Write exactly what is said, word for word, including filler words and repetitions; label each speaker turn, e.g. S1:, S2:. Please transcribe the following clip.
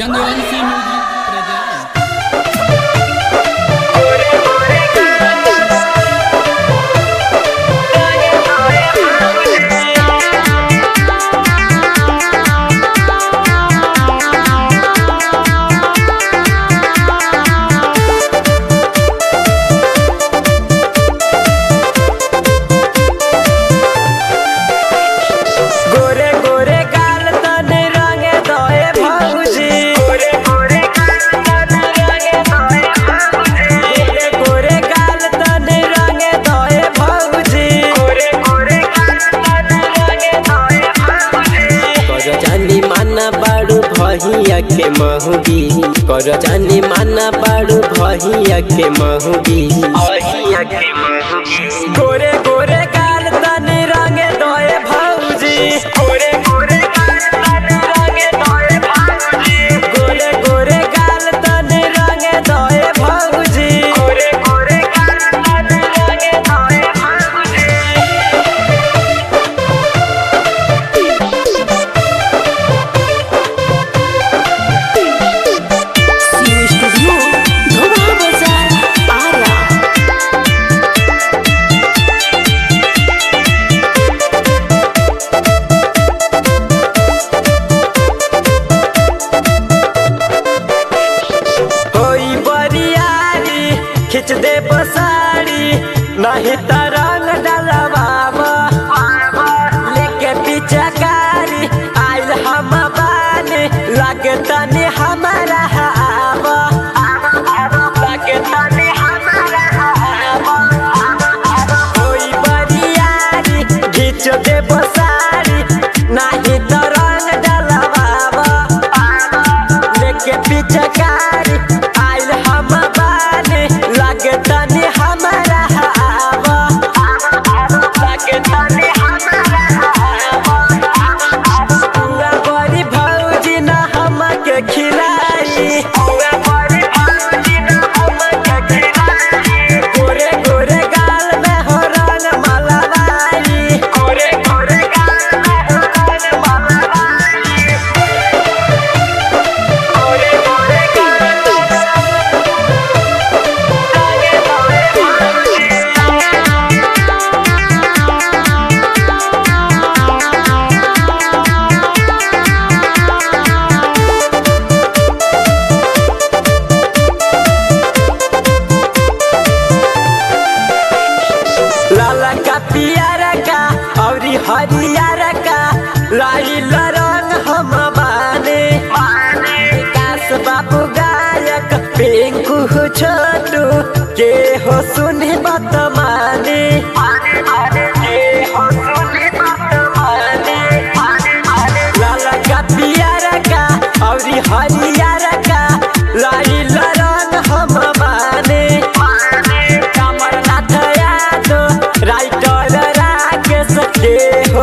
S1: Chandravanshi music present.
S2: भैया के महुगी कर जानी माना बाड़ू भैया के महुगी गोरे गोरे गाल तनी रंगे दोए भौजी गोरे गोरे गाल तनी रंगे दोए भौजी गोरे गोरे गाल तनी रंगे दोए भौजी गोरे गोरे गाल तनी रंगे दोए भौजी। खिच दे बसाड़ी नहीं तरंग डलवावा लेके पीछे कारी आइल हम बानी लगे तनी हमारा हवा लगे तनी हमारा हवा कोई बरियारी खिच दे बसाड़ी नहीं तरंग डलवावा लेके पीछे कारी आइल हम लगे तनी हमारा हवा लगे तनी हमारा हवा पूरा बड़ी भौजी ना हमके खिलाई पूरा बड़ी भौजी ना हमके खिलाई गोरे गोरे गाल में हो रंग मलवाई गोरे गोरे गाल में हो रंग मलवाई गोरे गोरे गाल लाला का पियारा का और हरियारा का लाइल रंग हम बाने काश बाबू गायक पिंकू छोटू के हो सुनी बात माने के हो सुनी बात माने लाला का पियारा का और हरियारा का लाइल रंग हम बाने राइटर राकेश के हो